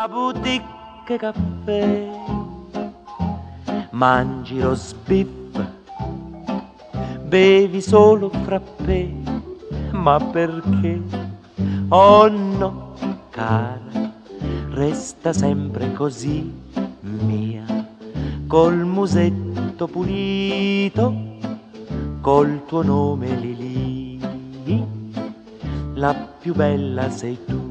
una boutique caffè, mangi lo sbiff, bevi solo frappè, ma perché? Oh no, cara, resta sempre così mia, col musetto pulito, col tuo nome lì lì, la più bella sei tu.